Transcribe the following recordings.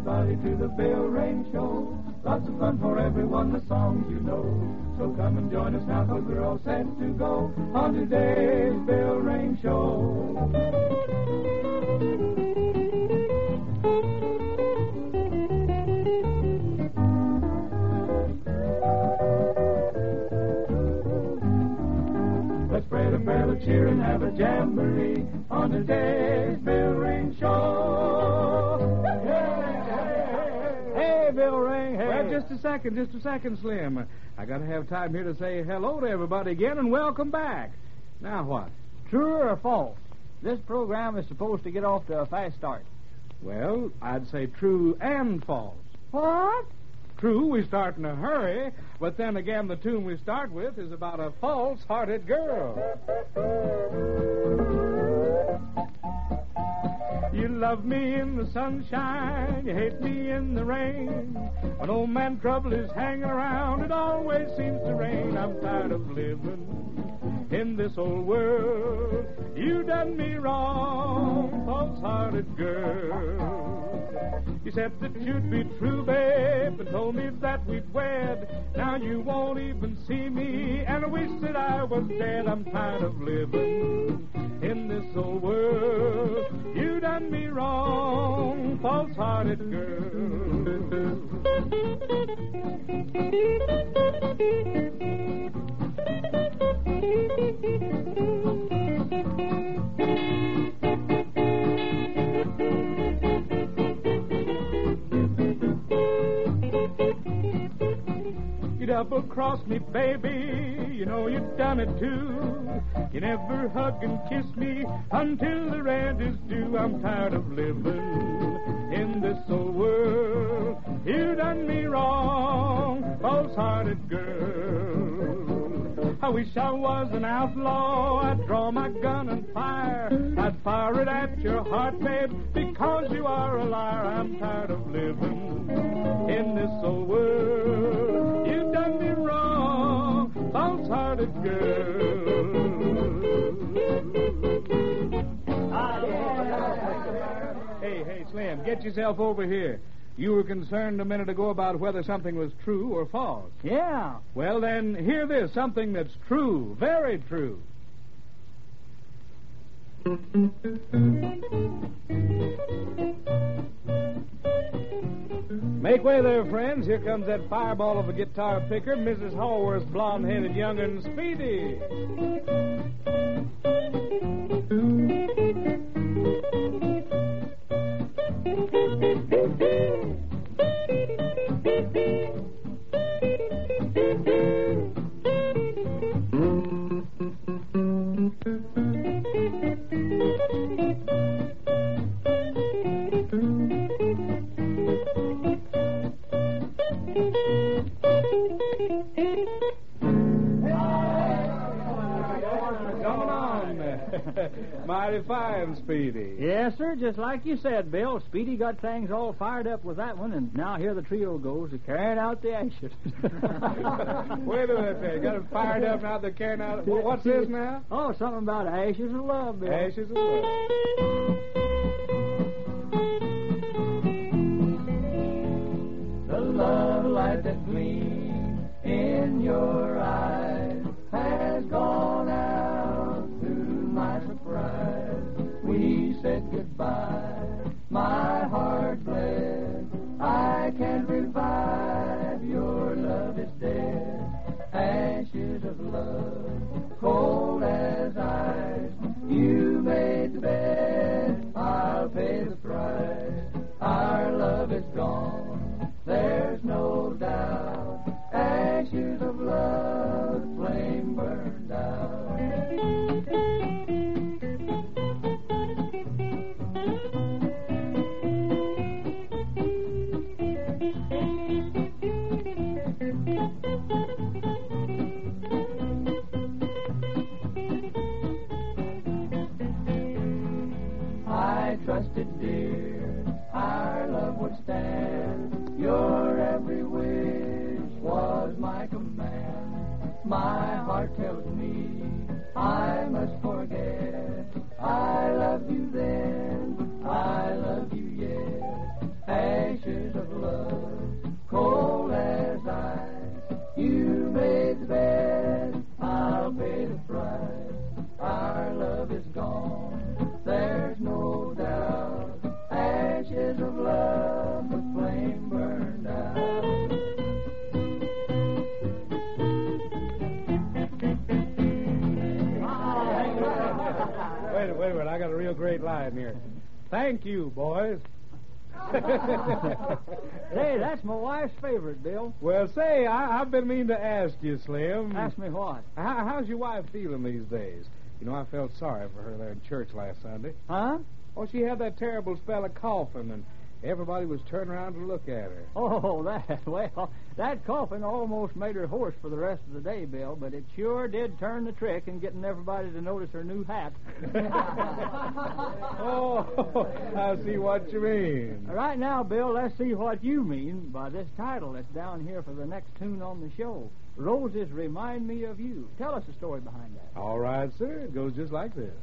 everybody to the Bill Rain Show. Lots of fun for everyone, the songs you know. So come and join us now, 'cause we're all set to go on today's Bill Rain Show. Let's spread a barrel of cheer and have a jamboree on today's Bill Rain Show. Hey, Bill Ring, hey. Well, just a second, Slim. I got to have time here to say hello to everybody again and welcome back. Now what? True or false? This program is supposed to get off to a fast start. Well, I'd say true and false. What? True, we start in a hurry, but then again, the tune we start with is about a false-hearted girl. You love me in the sunshine, you hate me in the rain. When old man trouble is hanging around, it always seems to rain. I'm tired of living in this old world. You done me wrong, false-hearted girl. You said that you'd be true, babe, and told me that we'd wed. Now you won't even see me, and I wish that I was dead. I'm tired of living in this old world. You done me wrong, false-hearted girl. You double-crossed me, baby, you know you done it too. You never hug and kiss me until the rent is due. I'm tired of living in this old world. You done me wrong, false-hearted girl. I wish I was an outlaw. I'd draw my gun and fire. I'd fire it at your heart, babe, because you are a liar. I'm tired of living in this old world. You done me wrong, false-hearted girl. Hey, Slim, get yourself over here. You were concerned a minute ago about whether something was true or false. Yeah. Well, then, hear this, something that's true, very true. Make way there, friends. Here comes that fireball of a guitar picker, Mrs. Hallworth's blonde-headed young'un, Speedy. Mighty fine, Speedy. Yes, sir, just like you said, Bill. Speedy got things all fired up with that one, and now here the trio goes, carrying out the ashes. Wait a minute there. Got it fired up, now they're carrying out... What's this now? Oh, something about ashes of love, Bill. Ashes of love. The love light that gleams in your eyes has gone out to my surprise. We said goodbye, my heart bled. I can't revive, your love is dead. Ashes of love, cold as ice. You made the bed, I'll pay the price. Our love is gone, there's no doubt. Ashes of love, flame burned out. I trusted, dear, our love would stand. Your every wish was my command. My heart tells me I must forget. I loved you then, I love you yet. Ashes wait a minute. I got a real great line here. Thank you, boys. Hey, that's my wife's favorite, Bill. Well, say, I've been meaning to ask you, Slim. Ask me what? How's your wife feeling these days? You know, I felt sorry for her there in church last Sunday. Huh? Oh, she had that terrible spell of coughing, and everybody was turning around to look at her. Oh, that coughing almost made her hoarse for the rest of the day, Bill, but it sure did turn the trick in getting everybody to notice her new hat. Oh, I see what you mean. Right now, Bill, let's see what you mean by this title that's down here for the next tune on the show. Roses Remind Me of You. Tell us the story behind that. All right, sir. It goes just like this.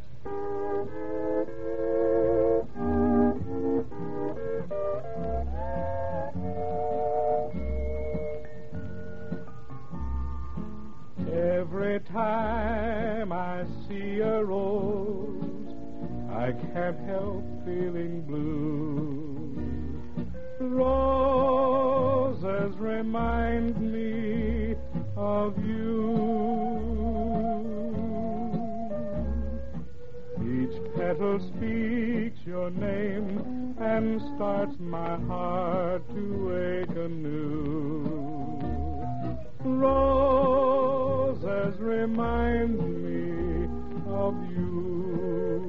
Every time I see a rose, I can't help feeling blue. Roses remind me of you. Each petal speaks your name and starts my heart to ache anew. Roses remind me of you.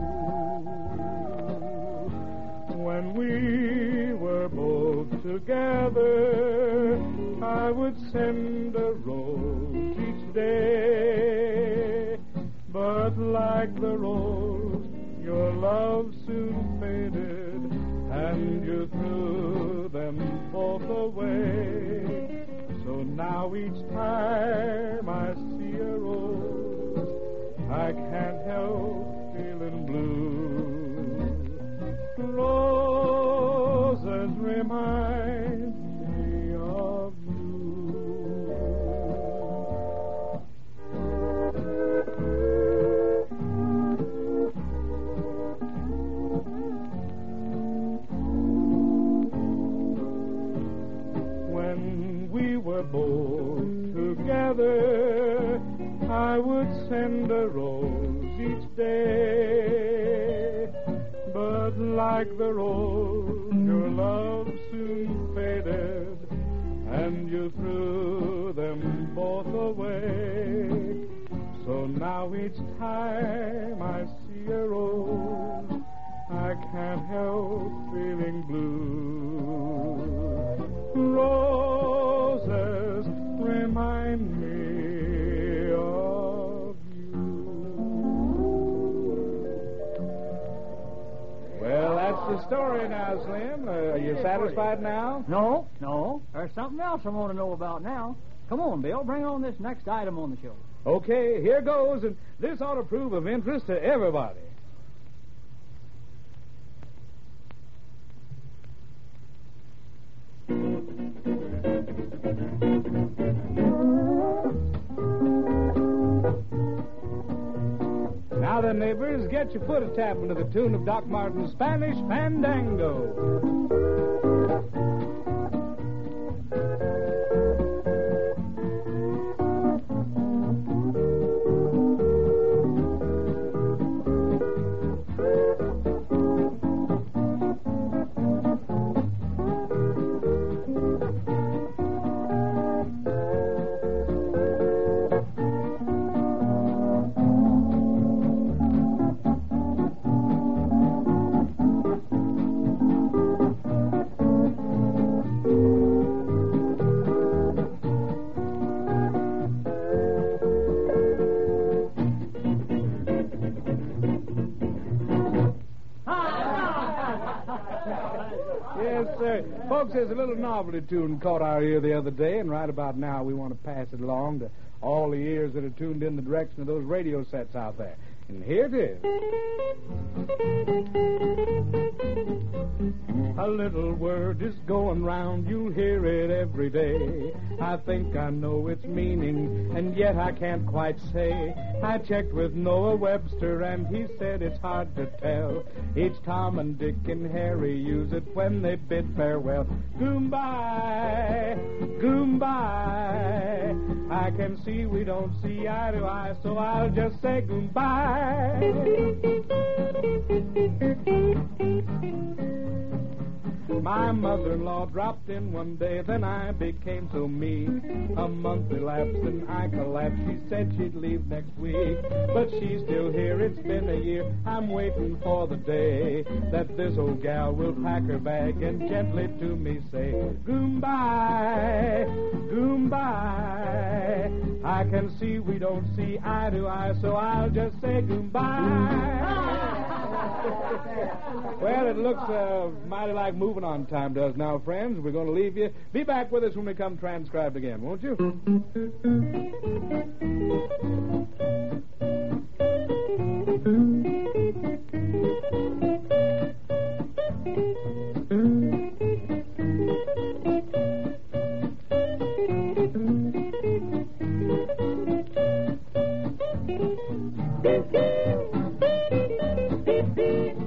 When we were both together, I would send a rose each day. But like the rose, your love soon faded, and you threw them both away. So now each time I see a rose, I can't help feeling blue. Roses remind me of both together, I would send a rose each day. But like the rose, your love soon faded, and you threw them both away. So now each time I see a rose, I can't help feeling blue. Roses remind me of you. Well, that's the story now, Slim. Are you satisfied now? No. There's something else I want to know about now. Come on, Bill. Bring on this next item on the show. Okay, here goes, and this ought to prove of interest to everybody. Now then, neighbors, get your foot a tapping to the tune of Doc Martin's Spanish Fandango. Folks, there's a little novelty tune caught our ear the other day, and right about now we want to pass it along to all the ears that are tuned in the direction of those radio sets out there. And here it is. A little word is going round, you'll hear it every day. I think I know its meaning, and yet I can't quite say. I checked with Noah Webster, and he said it's hard to tell. Each Tom and Dick and Harry use it when they bid farewell. Goodbye, goodbye. I I can see we don't see eye to eye, so I'll just say goodbye. My mother-in-law dropped in one day, then I became so mean. A month elapsed and I collapsed. She said she'd leave next week, but she's still here. It's been a year. I'm waiting for the day that this old gal will pack her bag and gently to me say, goodbye, goodbye. I can see we don't see eye to eye, so I'll just say goodbye. Well, it looks mighty like moving on time does now, friends. We're going to leave you. Be back with us when we come transcribed again, won't you? Beep, beep.